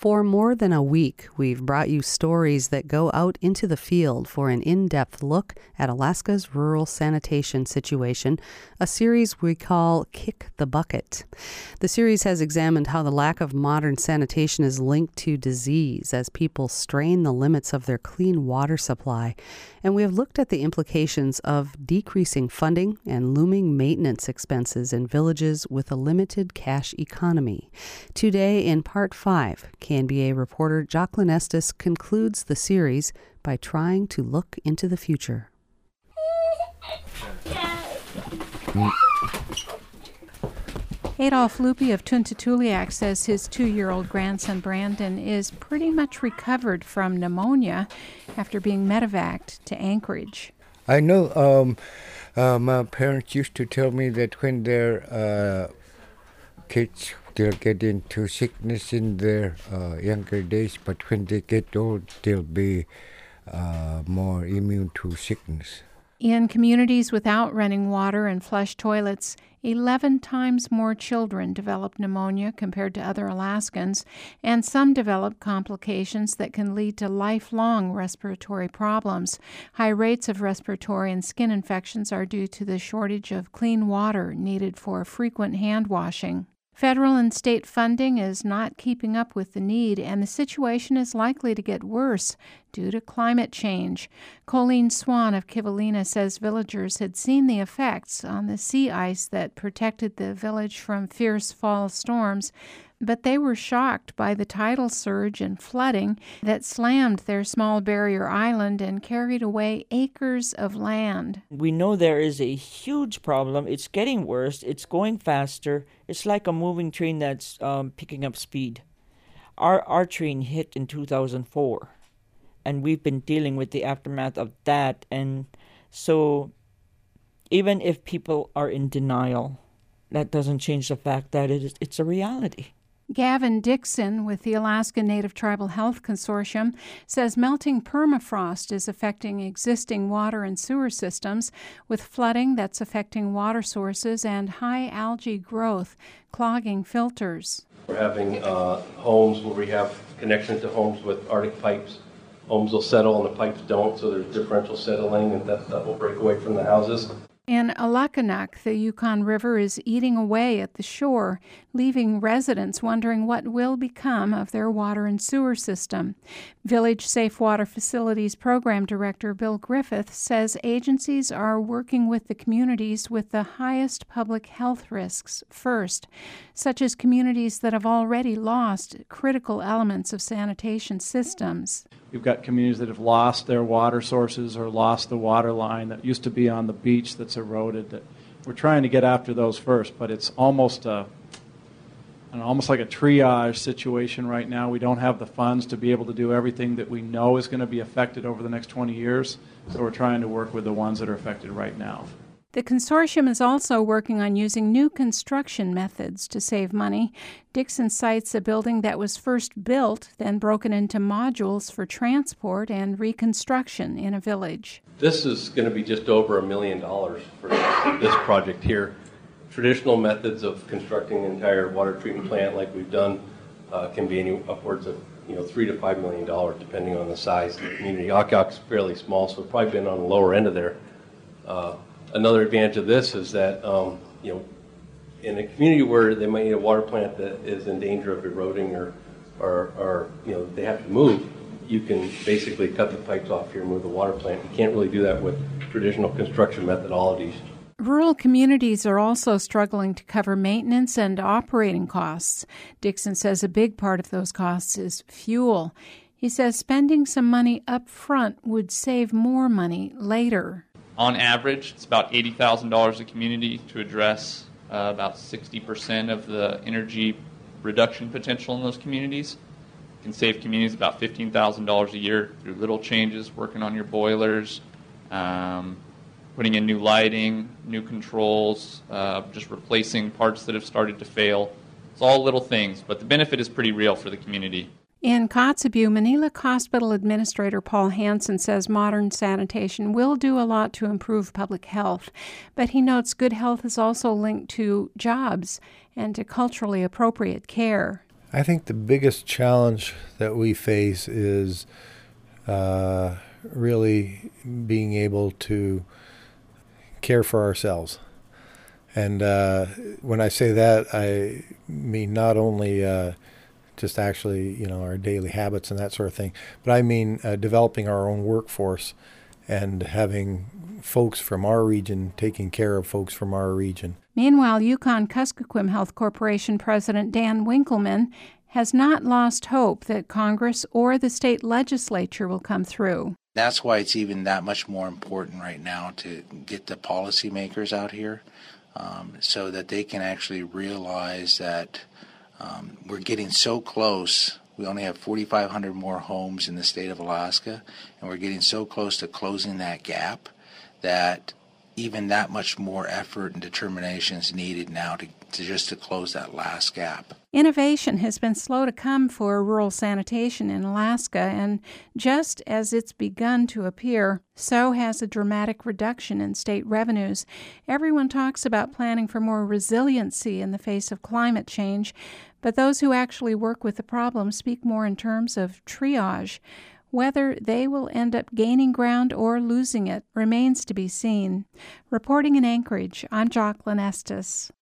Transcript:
For more than a week, we've brought you stories that go out into the field for an in-depth look at Alaska's rural sanitation situation, a series we call Kick the Bucket. The series has examined how the lack of modern sanitation is linked to disease as people strain the limits of their clean water supply. And we have looked at the implications of decreasing funding and looming maintenance expenses in villages with a limited cash economy. Today, in Part 5, KNBA reporter Jocelyn Estes concludes the series by trying to look into the future. Adolf Lupi of Tuntatuliak says his 2-year-old grandson Brandon is pretty much recovered from pneumonia after being medevaced to Anchorage. I know my parents used to tell me that when their kids, they'll get into sickness in their younger days, but when they get old, they'll be more immune to sickness. In communities without running water and flush toilets, 11 times more children develop pneumonia compared to other Alaskans, and some develop complications that can lead to lifelong respiratory problems. High rates of respiratory and skin infections are due to the shortage of clean water needed for frequent hand washing. Federal and state funding is not keeping up with the need, and the situation is likely to get worse due to climate change. Colleen Swan of Kivalina says villagers had seen the effects on the sea ice that protected the village from fierce fall storms, but they were shocked by the tidal surge and flooding that slammed their small barrier island and carried away acres of land. We know there is a huge problem. It's getting worse. It's going faster. It's like a moving train that's picking up speed. Our train hit in 2004, and we've been dealing with the aftermath of that. And so even if people are in denial, that doesn't change the fact that it's a reality. Gavin Dixon with the Alaska Native Tribal Health Consortium says melting permafrost is affecting existing water and sewer systems, with flooding that's affecting water sources and high algae growth clogging filters. We're having homes where we have connection to homes with Arctic pipes. Homes will settle and the pipes don't, so there's differential settling, and that will break away from the houses. In Alakanuk, the Yukon River is eating away at the shore, leaving residents wondering what will become of their water and sewer system. Village Safe Water Facilities Program Director Bill Griffith says agencies are working with the communities with the highest public health risks first, such as communities that have already lost critical elements of sanitation systems. We've got communities that have lost their water sources or lost the water line that used to be on the beach that's eroded. That we're trying to get after those first, but it's almost like a triage situation right now. We don't have the funds to be able to do everything that we know is going to be affected over the next 20 years, so we're trying to work with the ones that are affected right now. The consortium is also working on using new construction methods to save money. Dixon cites a building that was first built, then broken into modules for transport and reconstruction in a village. This is going to be just over $1 million for this project here. Traditional methods of constructing an entire water treatment plant like we've done can be upwards of $3 to $5 million depending on the size of the community. Okok's fairly small, so it's probably been on the lower end of there. Another advantage of this is that, in a community where they might need a water plant that is in danger of eroding or they have to move, you can basically cut the pipes off here and move the water plant. You can't really do that with traditional construction methodologies. Rural communities are also struggling to cover maintenance and operating costs. Dixon says a big part of those costs is fuel. He says spending some money up front would save more money later. On average, it's about $80,000 a community to address about 60% of the energy reduction potential in those communities. You can save communities about $15,000 a year through little changes, working on your boilers, putting in new lighting, new controls, just replacing parts that have started to fail. It's all little things, but the benefit is pretty real for the community. In Kotzebue, Maniluk Hospital Administrator Paul Hansen says modern sanitation will do a lot to improve public health, but he notes good health is also linked to jobs and to culturally appropriate care. I think the biggest challenge that we face is really being able to care for ourselves. And when I say that, I mean not only just actually, our daily habits and that sort of thing, but I mean developing our own workforce and having folks from our region taking care of folks from our region. Meanwhile, Yukon-Kuskokwim Health Corporation President Dan Winkleman has not lost hope that Congress or the state legislature will come through. That's why it's even that much more important right now to get the policymakers out here so that they can actually realize that we're getting so close. We only have 4,500 more homes in the state of Alaska, and we're getting so close to closing that gap that even that much more effort and determination is needed now to close that last gap. Innovation has been slow to come for rural sanitation in Alaska, and just as it's begun to appear, so has a dramatic reduction in state revenues. Everyone talks about planning for more resiliency in the face of climate change, but those who actually work with the problem speak more in terms of triage. Whether they will end up gaining ground or losing it remains to be seen. Reporting in Anchorage, I'm Jocelyn Estes.